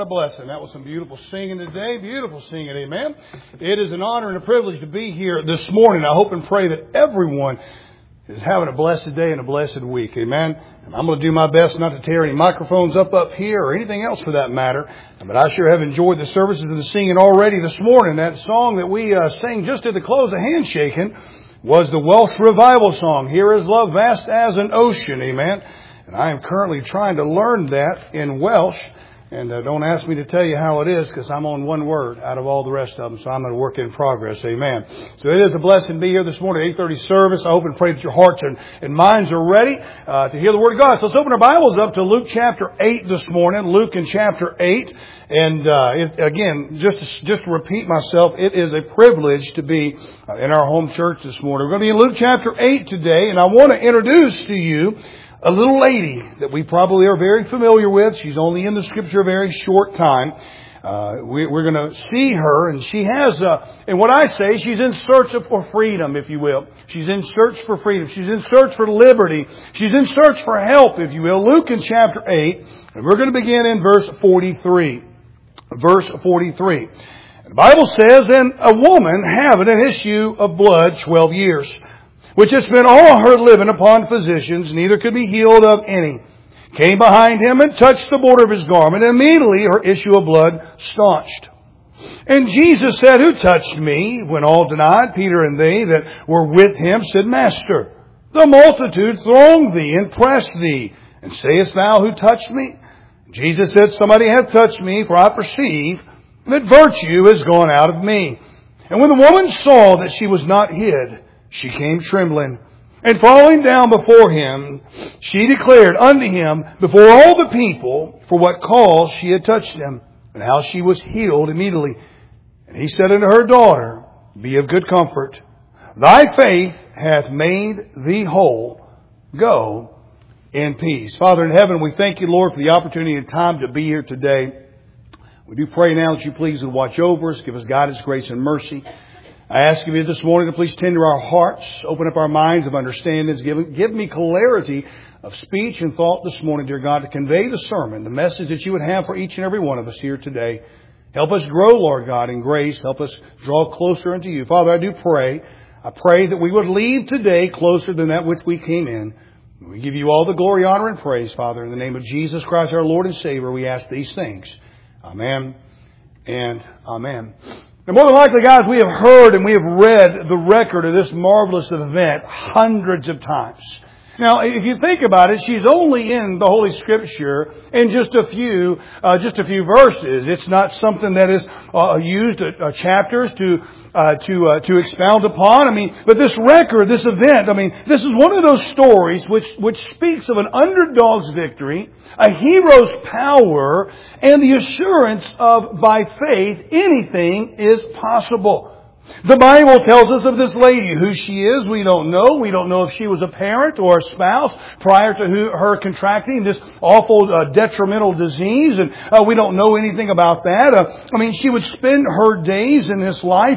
A blessing. That was some beautiful singing today. Beautiful singing. Amen. It is an honor and a privilege to be here this morning. I hope and pray that everyone is having a blessed day and a blessed week. Amen. And I'm going to do my best not to tear any microphones up here or anything else for that matter. But I sure have enjoyed the services and the singing already this morning. That song that we sang just at the close of Handshaking was the Welsh revival song, Here is Love Vast as an Ocean. Amen. And I am currently trying to learn that in Welsh. And don't ask me to tell you how it is, because I'm on one word out of all the rest of them. So I'm a work in progress. Amen. So it is a blessing to be here this morning, 8:30 service. I hope and pray that your hearts and minds are ready to hear the Word of God. So let's open our Bibles up to Luke chapter 8 this morning. Luke in chapter 8. And again, just to repeat myself, it is a privilege to be in our home church this morning. We're going to be in Luke chapter 8 today. And I want to introduce to you a little lady that we probably are very familiar with. She's only in the Scripture a very short time. We're going to see her, and she has, and what I say, she's in search for freedom, if you will. She's in search for freedom. She's in search for liberty. She's in search for help, if you will. Luke in chapter 8, and we're going to begin in verse 43. Verse 43. The Bible says, "And a woman having an issue of blood 12 years, which had spent all her living upon physicians, neither could be healed of any, came behind him and touched the border of his garment, and immediately her issue of blood staunched. And Jesus said, Who touched me? When all denied, Peter and they that were with him said, Master, the multitude throng thee and press thee, and sayest thou, Who touched me? Jesus said, Somebody hath touched me, for I perceive that virtue is gone out of me. And when the woman saw that she was not hid, she came trembling, and falling down before him, she declared unto him before all the people for what cause she had touched him, and how she was healed immediately. And he said unto her, Daughter, be of good comfort. Thy faith hath made thee whole. Go in peace." Father in heaven, we thank you, Lord, for the opportunity and time to be here today. We do pray now that you please would watch over us, give us guidance, grace, and mercy. I ask of you this morning to please tend to our hearts, open up our minds of understandings, give me clarity of speech and thought this morning, dear God, to convey the sermon, the message that you would have for each and every one of us here today. Help us grow, Lord God, in grace. Help us draw closer unto you. Father, I do pray. I pray that we would leave today closer than that which we came in. We give you all the glory, honor, and praise, Father. In the name of Jesus Christ, our Lord and Savior, we ask these things. Amen and amen. And more than likely, guys, we have heard and we have read the record of this marvelous event hundreds of times. Now, if you think about it, she's only in the Holy Scripture in just a few verses. It's not something that is used chapters to expound upon. I mean, but this record, this event, I mean, this is one of those stories which speaks of an underdog's victory, a hero's power, and the assurance of by faith anything is possible. The Bible tells us of this lady. Who she is, we don't know. We don't know if she was a parent or a spouse prior to her contracting this awful detrimental disease. And we don't know anything about that. I mean, she would spend her days in this life,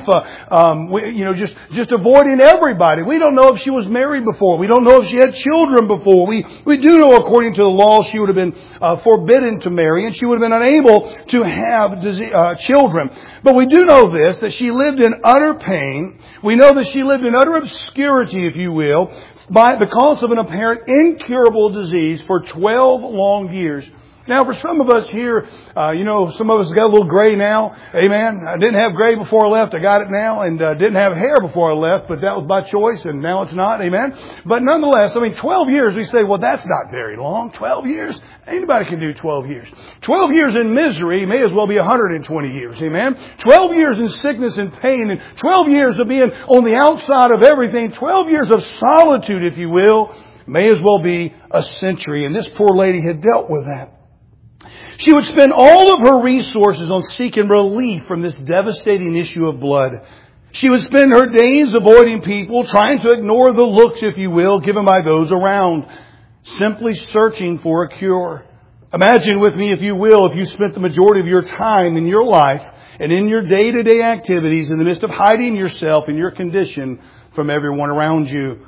just avoiding everybody. We don't know if she was married before. We don't know if she had children before. We do know, according to the law, she would have been forbidden to marry, and she would have been unable to have children. But we do know this, that she lived in utter pain. We know that she lived in utter obscurity, if you will, because of an apparent incurable disease for 12 long years. Now, for some of us here, some of us got a little gray now. Amen. I didn't have gray before I left. I got it now. And didn't have hair before I left, but that was by choice, and now it's not. Amen. But nonetheless, 12 years, we say, well, that's not very long. 12 years? Anybody can do 12 years. 12 years in misery may as well be 120 years. Amen. 12 years in sickness and pain, and 12 years of being on the outside of everything. 12 years of solitude, if you will, may as well be a century. And this poor lady had dealt with that. She would spend all of her resources on seeking relief from this devastating issue of blood. She would spend her days avoiding people, trying to ignore the looks, if you will, given by those around, simply searching for a cure. Imagine with me, if you will, if you spent the majority of your time in your life and in your day-to-day activities in the midst of hiding yourself and your condition from everyone around you.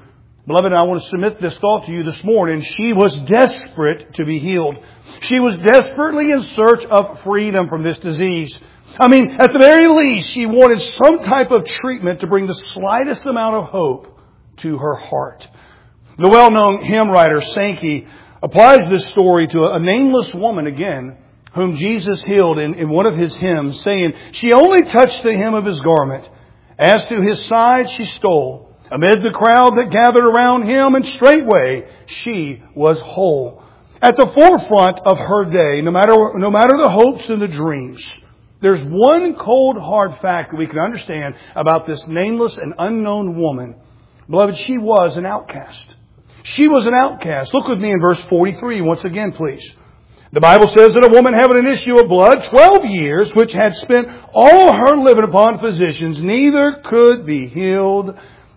Beloved, I want to submit this thought to you this morning. She was desperate to be healed. She was desperately in search of freedom from this disease. I mean, at the very least, she wanted some type of treatment to bring the slightest amount of hope to her heart. The well-known hymn writer, Sankey, applies this story to a nameless woman again, whom Jesus healed in one of his hymns, saying, "She only touched the hem of his garment. As to his side she stole amid the crowd that gathered around him, and straightway she was whole." At the forefront of her day, no matter the hopes and the dreams, there's one cold, hard fact that we can understand about this nameless and unknown woman. Beloved, she was an outcast. She was an outcast. Look with me in verse 43 once again, please. The Bible says that a woman having an issue of blood 12 years, which had spent all her living upon physicians, neither could be healed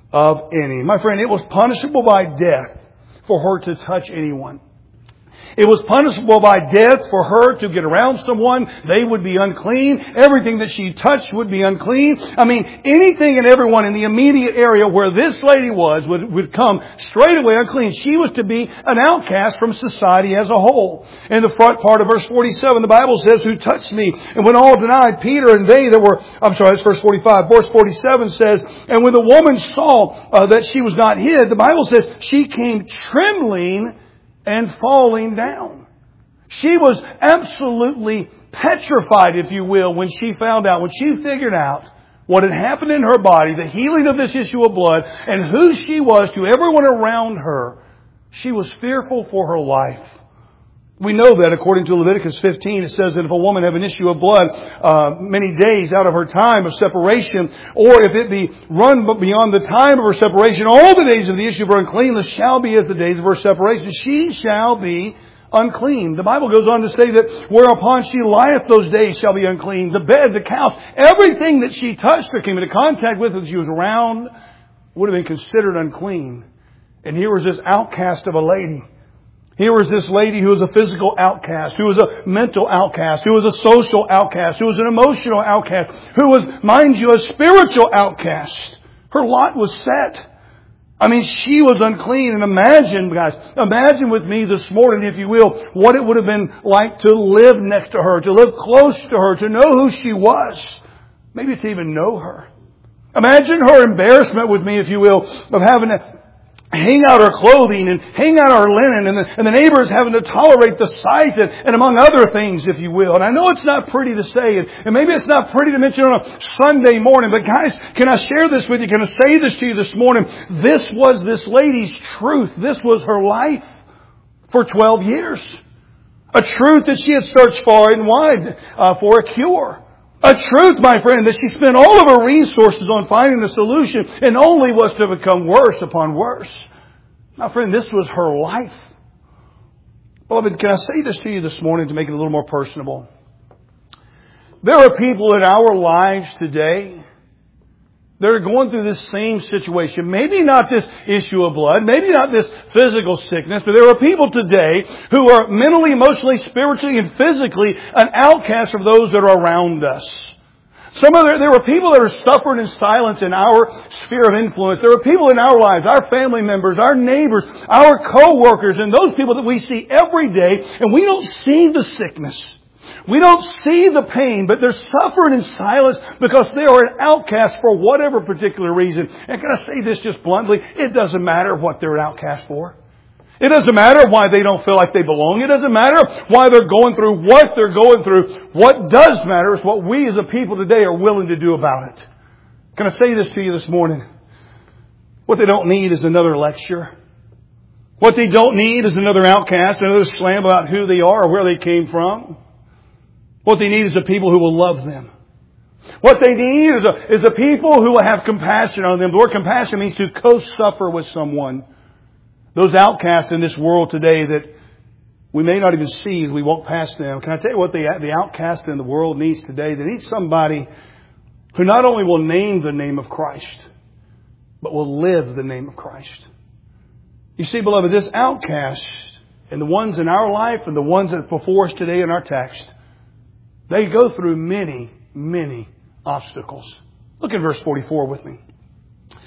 of any. My friend, it was punishable by death for her to touch anyone. It was punishable by death for her to get around someone. They would be unclean. Everything that she touched would be unclean. I mean, anything and everyone in the immediate area where this lady was would come straight away unclean. She was to be an outcast from society as a whole. In the front part of verse 47, the Bible says, "Who touched me?" And when all denied, Peter and they that were, that's verse 45. Verse 47 says, "And when the woman saw that she was not hid," the Bible says, "she came trembling and falling down." She was absolutely petrified, if you will, when she found out, when she figured out what had happened in her body, the healing of this issue of blood, and who she was to everyone around her. She was fearful for her life. We know that according to Leviticus 15, it says that if a woman have an issue of blood many days out of her time of separation, or if it be run beyond the time of her separation, all the days of the issue of her uncleanness shall be as the days of her separation. She shall be unclean. The Bible goes on to say that whereupon she lieth those days shall be unclean. The bed, the couch, everything that she touched or came into contact with as she was around would have been considered unclean. And here was this outcast of a lady. Here was this lady who was a physical outcast, who was a mental outcast, who was a social outcast, who was an emotional outcast, who was, mind you, a spiritual outcast. Her lot was set. I mean, she was unclean. And imagine, guys, imagine with me this morning, if you will, what it would have been like to live next to her, to live close to her, to know who she was, maybe to even know her. Imagine her embarrassment with me, if you will, of having to hang out our clothing and hang out our linen, and the neighbors having to tolerate the sight, and among other things, if you will. And I know it's not pretty to say, and maybe it's not pretty to mention on a Sunday morning, but guys, can I share this with you? Can I say this to you this morning? This was this lady's truth. This was her life for 12 years. A truth that she had searched far and wide for a cure. A truth, my friend, that she spent all of her resources on finding a solution, and only was to become worse upon worse. My friend, this was her life. Beloved, can I say this to you this morning to make it a little more personable? There are people in our lives today that are going through this same situation. Maybe not this issue of blood, maybe not this physical sickness, but there are people today who are mentally, emotionally, spiritually, and physically an outcast of those that are around us. There are people that are suffering in silence in our sphere of influence. There are people in our lives, our family members, our neighbors, our co-workers, and those people that we see every day, and we don't see the sickness. We don't see the pain, but they're suffering in silence because they are an outcast for whatever particular reason. And can I say this just bluntly? It doesn't matter what they're an outcast for. It doesn't matter why they don't feel like they belong. It doesn't matter why they're going through what they're going through. What does matter is what we as a people today are willing to do about it. Can I say this to you this morning? What they don't need is another lecture. What they don't need is another outcast, another slam about who they are or where they came from. What they need is a people who will love them. What they need is a people who will have compassion on them. The word compassion means to co-suffer with someone. Those outcasts in this world today that we may not even see as we walk past them. Can I tell you what the outcast in the world needs today? They need somebody who not only will name the name of Christ, but will live the name of Christ. You see, beloved, this outcast and the ones in our life and the ones that's before us today in our text, they go through many, many obstacles. Look at verse 44 with me.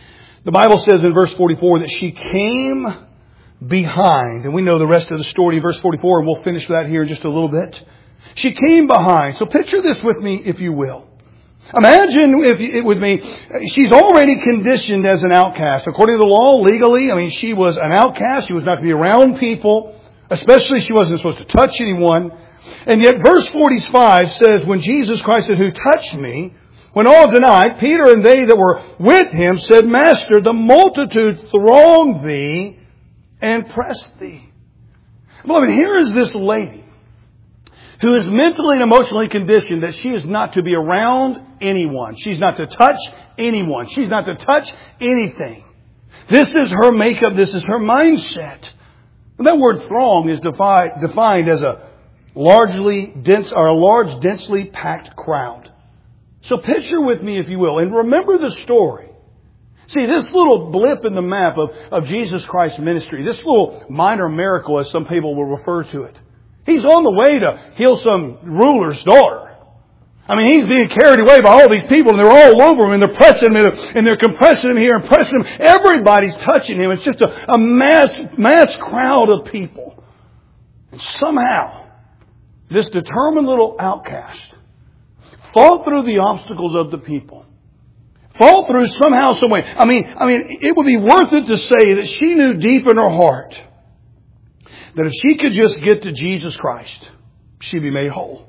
The Bible says in verse 44 that she came behind. And we know the rest of the story in verse 44, and we'll finish that here in just a little bit. She came behind. So picture this with me, if you will. Imagine with me, she's already conditioned as an outcast. According to the law, legally, she was an outcast. She was not to be around people. Especially she wasn't supposed to touch anyone. And yet verse 45 says, when Jesus Christ said, "Who touched me?" When all denied, Peter and they that were with him said, "Master, the multitude throng thee and press thee." Beloved, here is this lady who is mentally and emotionally conditioned that she is not to be around anyone. She's not to touch anyone. She's not to touch anything. This is her makeup. This is her mindset. And that word throng is defined as a large, densely packed crowd. So picture with me, if you will, and remember the story. See, this little blip in the map of Jesus Christ's ministry, this little minor miracle, as some people will refer to it, he's on the way to heal some ruler's daughter. He's being carried away by all these people, and they're all over him, and they're pressing him, and they're compressing him here and pressing him. Everybody's touching him. It's just a mass crowd of people. And somehow, this determined little outcast fought through the obstacles of the people. Fought through somehow, some way. It would be worth it to say that she knew deep in her heart that if she could just get to Jesus Christ, she'd be made whole.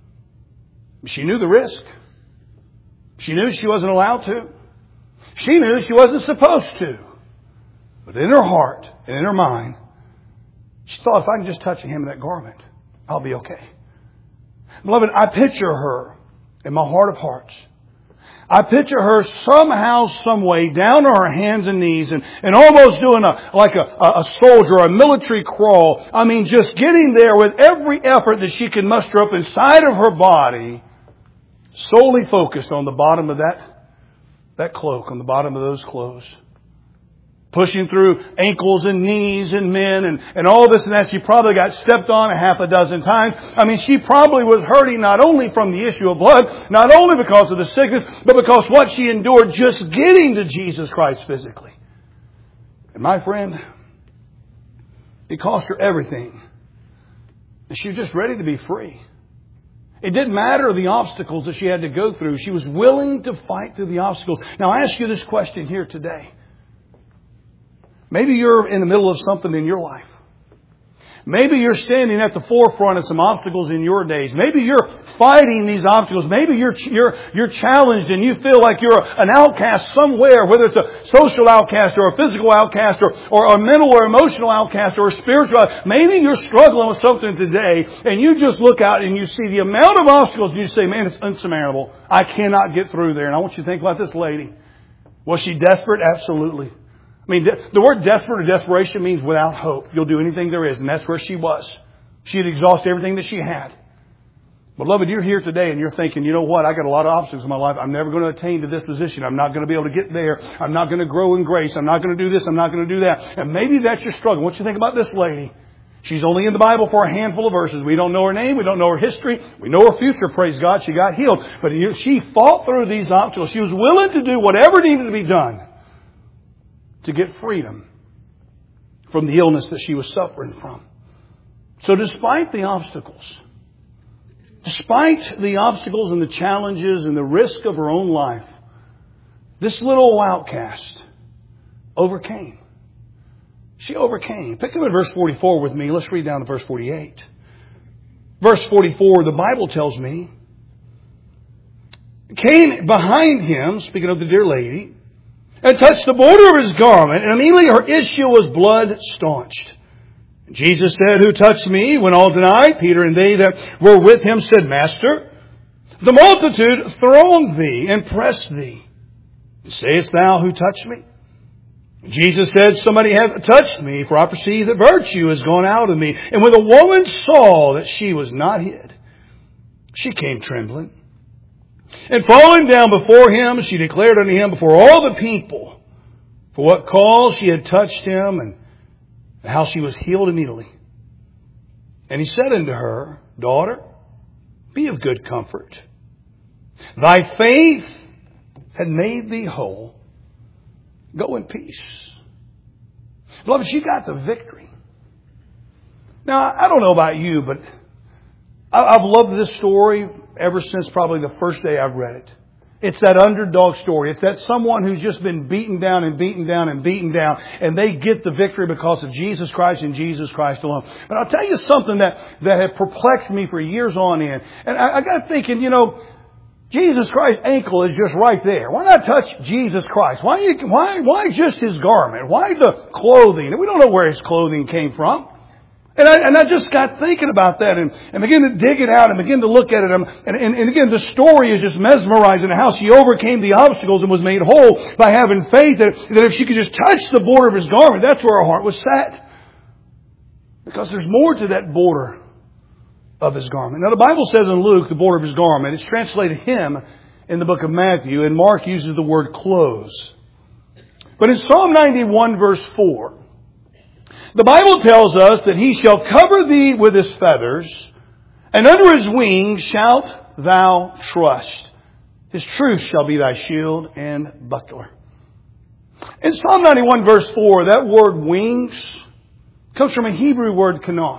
She knew the risk. She knew she wasn't allowed to. She knew she wasn't supposed to. But in her heart and in her mind, she thought, if I can just touch the hem of that garment, I'll be okay. Beloved, I picture her in my heart of hearts. I picture her somehow, some way, down on her hands and knees and almost doing like a soldier, a military crawl. Just getting there with every effort that she could muster up inside of her body, solely focused on the bottom of that cloak, on the bottom of those clothes. Pushing through ankles and knees and men and all this and that. She probably got stepped on a half a dozen times. She probably was hurting not only from the issue of blood, not only because of the sickness, but because what she endured just getting to Jesus Christ physically. And my friend, it cost her everything. And she was just ready to be free. It didn't matter the obstacles that she had to go through. She was willing to fight through the obstacles. Now I ask you this question here today. Maybe you're in the middle of something in your life. Maybe you're standing at the forefront of some obstacles in your days. Maybe you're fighting these obstacles. Maybe you're challenged and you feel like you're an outcast somewhere, whether it's a social outcast or a physical outcast or a mental or emotional outcast or a spiritual outcast. Maybe you're struggling with something today and you just look out and you see the amount of obstacles and you say, man, it's unsurmountable. I cannot get through there. And I want you to think about this lady. Was she desperate? Absolutely. The word desperate or desperation means without hope. You'll do anything there is. And that's where she was. She had exhausted everything that she had. Beloved, you're here today and you're thinking, you know what? I got a lot of obstacles in my life. I'm never going to attain to this position. I'm not going to be able to get there. I'm not going to grow in grace. I'm not going to do this. I'm not going to do that. And maybe that's your struggle. What do you think about this lady? She's only in the Bible for a handful of verses. We don't know her name. We don't know her history. We know her future. Praise God. She got healed. But she fought through these obstacles. She was willing to do whatever needed to be done to get freedom from the illness that she was suffering from. So despite the obstacles and the challenges and the risk of her own life, this little outcast overcame. She overcame. Pick up at verse 44 with me. Let's read down to verse 48. Verse 44, the Bible tells me, came behind him, speaking of the dear lady, and touched the border of his garment, and immediately her issue was blood staunched. Jesus said, who touched me? When all denied, Peter and they that were with him said, Master, the multitude thronged thee and pressed thee. Sayest thou, who touched me? Jesus said, somebody hath touched me, for I perceive that virtue has gone out of me. And when the woman saw that she was not hid, she came trembling. And falling down before him, she declared unto him before all the people for what cause she had touched him and how she was healed immediately. And he said unto her, Daughter, be of good comfort. Thy faith had made thee whole. Go in peace. Beloved, she got the victory. Now, I don't know about you, but I've loved this story ever since probably the first day I've read it. It's that underdog story. It's that someone who's just been beaten down and beaten down and beaten down, and they get the victory because of Jesus Christ and Jesus Christ alone. But I'll tell you something that had perplexed me for years on end. And I got thinking, Jesus Christ's ankle is just right there. Why not touch Jesus Christ? Why just His garment? Why the clothing? And we don't know where His clothing came from. And I just got thinking about that and began to dig it out and begin to look at it. And again, the story is just mesmerizing how she overcame the obstacles and was made whole by having faith that if she could just touch the border of His garment, that's where her heart was set. Because there's more to that border of His garment. Now the Bible says in Luke, the border of His garment, it's translated hem in the book of Matthew, and Mark uses the word clothes. But in Psalm 91 verse 4, the Bible tells us that He shall cover thee with His feathers, and under His wings shalt thou trust. His truth shall be thy shield and buckler. In Psalm 91 verse 4, that word wings comes from a Hebrew word kanaf,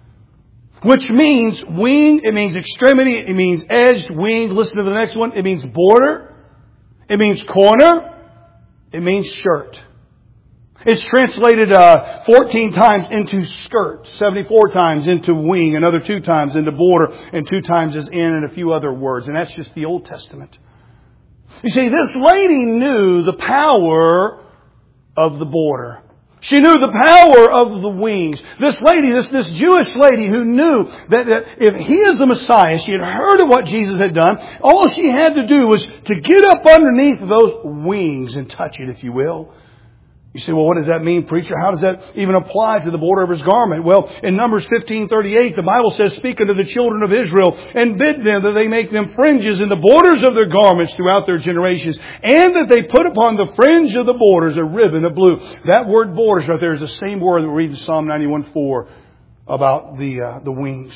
which means wing, it means extremity, it means edged, wing. Listen to the next one. It means border, it means corner, it means shirt. It's translated 14 times into skirt, 74 times into wing, another 2 times into border, and 2 times as in, and a few other words. And that's just the Old Testament. You see, this lady knew the power of the border. She knew the power of the wings. This lady, this Jewish lady who knew that if He is the Messiah, she had heard of what Jesus had done, all she had to do was to get up underneath those wings and touch it, if you will. You say, well, what does that mean, preacher? How does that even apply to the border of His garment? Well, in Numbers 15:38, the Bible says, speak unto the children of Israel and bid them that they make them fringes in the borders of their garments throughout their generations, and that they put upon the fringe of the borders a ribbon of blue. That word borders right there is the same word that we read in Psalm 91:4 about the wings.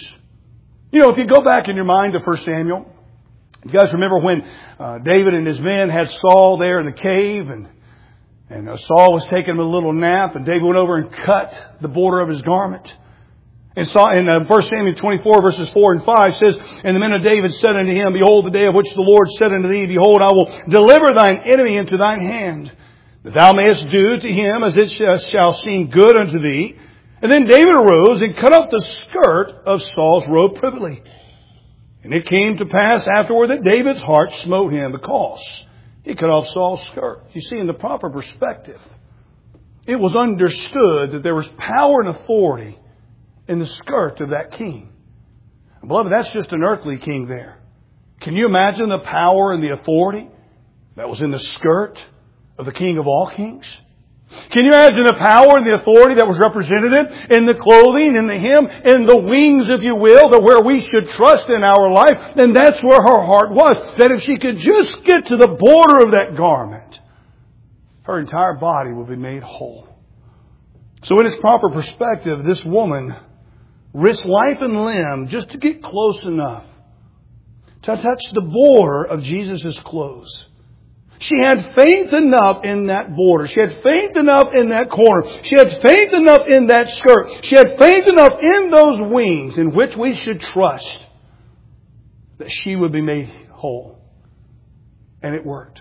If you go back in your mind to 1 Samuel, you guys remember when David and his men had Saul there in the cave, and Saul was taking a little nap, and David went over and cut the border of his garment. And in 1 Samuel 24 verses 4 and 5 says, and the men of David said unto him, behold, the day of which the Lord said unto thee, behold, I will deliver thine enemy into thine hand, that thou mayest do to him as it shall seem good unto thee. And then David arose and cut off the skirt of Saul's robe privily. And it came to pass afterward that David's heart smote him because he cut off Saul's skirt. You see, in the proper perspective, it was understood that there was power and authority in the skirt of that king. And beloved, that's just an earthly king there. Can you imagine the power and the authority that was in the skirt of the King of all kings? Can you imagine the power and the authority that was represented in the clothing, in the hem, in the wings, if you will, that where we should trust in our life? And that's where her heart was. That if she could just get to the border of that garment, her entire body would be made whole. So in its proper perspective, this woman risked life and limb just to get close enough to touch the border of Jesus' clothes. She had faith enough in that border. She had faith enough in that corner. She had faith enough in that skirt. She had faith enough in those wings in which we should trust that she would be made whole. And it worked.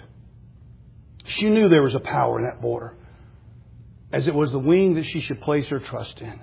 She knew there was a power in that border, as it was the wing that she should place her trust in.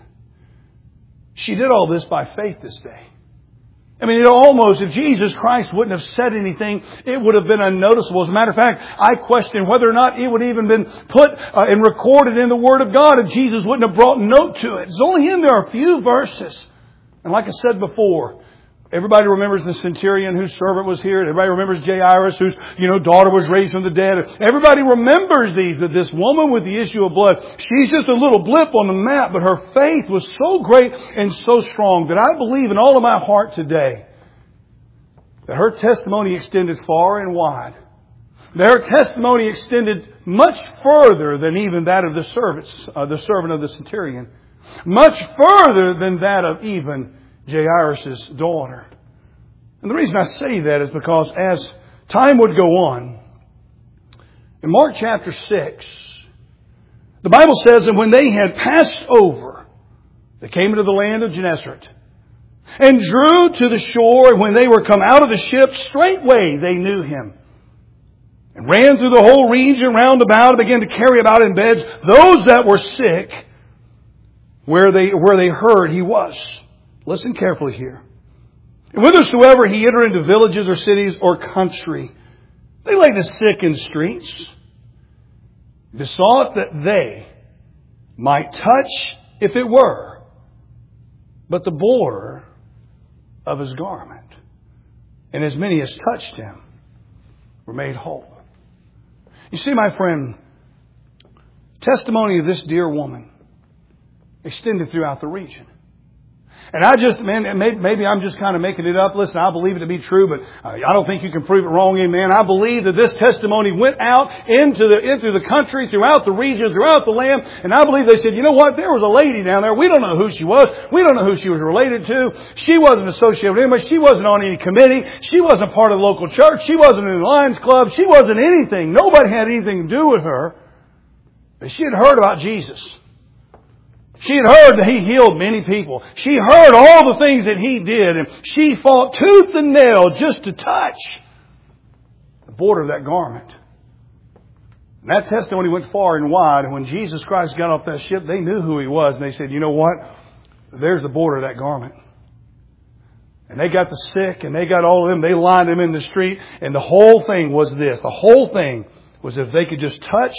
She did all this by faith this day. I mean, if Jesus Christ wouldn't have said anything, it would have been unnoticeable. As a matter of fact, I question whether or not it would have even been put and recorded in the Word of God if Jesus wouldn't have brought a note to it. It's only in there a few verses. And like I said before, everybody remembers the centurion whose servant was here. Everybody remembers Jairus, whose daughter was raised from the dead. Everybody remembers that this woman with the issue of blood, she's just a little blip on the map, but her faith was so great and so strong that I believe in all of my heart today that her testimony extended far and wide. That her testimony extended much further than even that of the servant of the centurion. Much further than that of even Jairus' daughter. And the reason I say that is because as time would go on, in Mark chapter 6, The Bible says that when they had passed over, they came into the land of Gennesaret and drew to the shore. And when they were come out of the ship, straightway they knew him, and ran through the whole region round about and began to carry about in beds those that were sick, where they heard he was. Listen carefully here. And whithersoever he entered into villages or cities or country, they laid the sick in streets, besought that they might touch, if it were, but the border of his garment. And as many as touched him were made whole. You see, my friend, testimony of this dear woman extended throughout the region. And maybe I'm just kind of making it up. Listen, I believe it to be true, but I don't think you can prove it wrong. Amen. I believe that this testimony went out into the country, throughout the region, throughout the land. And I believe they said, you know what? There was a lady down there. We don't know who she was. We don't know who she was related to. She wasn't associated with anybody. She wasn't on any committee. She wasn't part of the local church. She wasn't in the Lions Club. She wasn't anything. Nobody had anything to do with her. But she had heard about Jesus. She had heard that He healed many people. She heard all the things that He did. And she fought tooth and nail just to touch the border of that garment. And that testimony went far and wide. And when Jesus Christ got off that ship, they knew who He was. And they said, you know what? There's the border of that garment. And they got the sick and they got all of them. They lined them in the street. And the whole thing was this. The whole thing was if they could just touch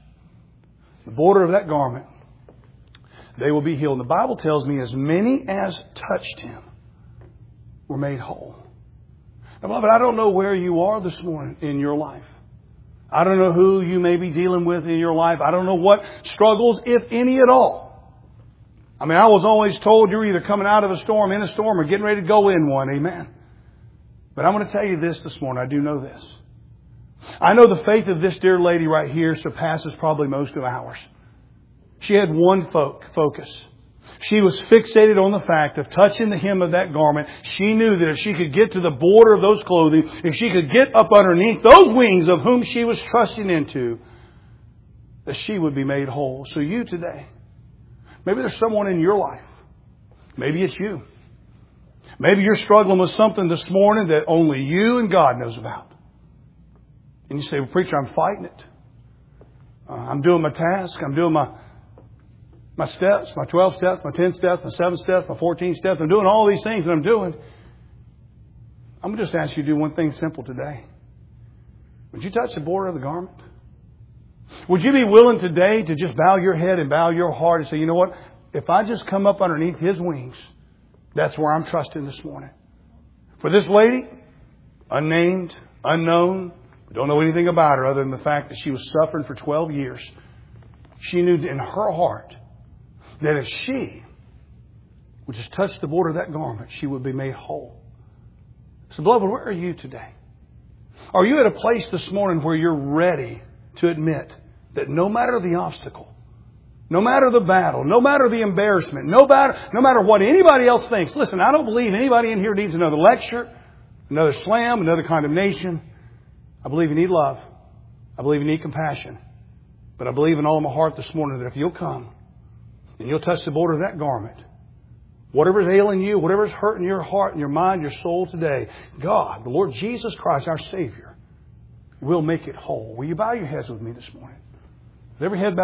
the border of that garment, they will be healed. And the Bible tells me as many as touched Him were made whole. Now, beloved, I don't know where you are this morning in your life. I don't know who you may be dealing with in your life. I don't know what struggles, if any at all. I mean, I was always told you're either coming out of a storm, in a storm, or getting ready to go in one. Amen. But I'm going to tell you this morning. I do know this. I know the faith of this dear lady right here surpasses probably most of ours. She had one focus. She was fixated on the fact of touching the hem of that garment. She knew that if she could get to the border of those clothing, if she could get up underneath those wings of whom she was trusting into, that she would be made whole. So you today, maybe there's someone in your life. Maybe it's you. Maybe you're struggling with something this morning that only you and God knows about. And you say, well, preacher, I'm fighting it. I'm doing my task. I'm doing my steps, my 12 steps, my 10 steps, my 7 steps, my 14 steps. I'm doing all these things that I'm doing. I'm going to just ask you to do one thing simple today. Would you touch the border of the garment? Would you be willing today to just bow your head and bow your heart and say, you know what? If I just come up underneath His wings, that's where I'm trusting this morning. For this lady, unnamed, unknown, don't know anything about her other than the fact that she was suffering for 12 years. She knew in her heart that if she would just touch the border of that garment, she would be made whole. So, beloved, where are you today? Are you at a place this morning where you're ready to admit that no matter the obstacle, no matter the battle, no matter the embarrassment, no matter what anybody else thinks, listen, I don't believe anybody in here needs another lecture, another slam, another condemnation. I believe you need love. I believe you need compassion. But I believe in all of my heart this morning that if you'll come and you'll touch the border of that garment, whatever's ailing you, whatever's hurting your heart and your mind, your soul today, God, the Lord Jesus Christ, our Savior, will make it whole. Will you bow your heads with me this morning? With every head bowed?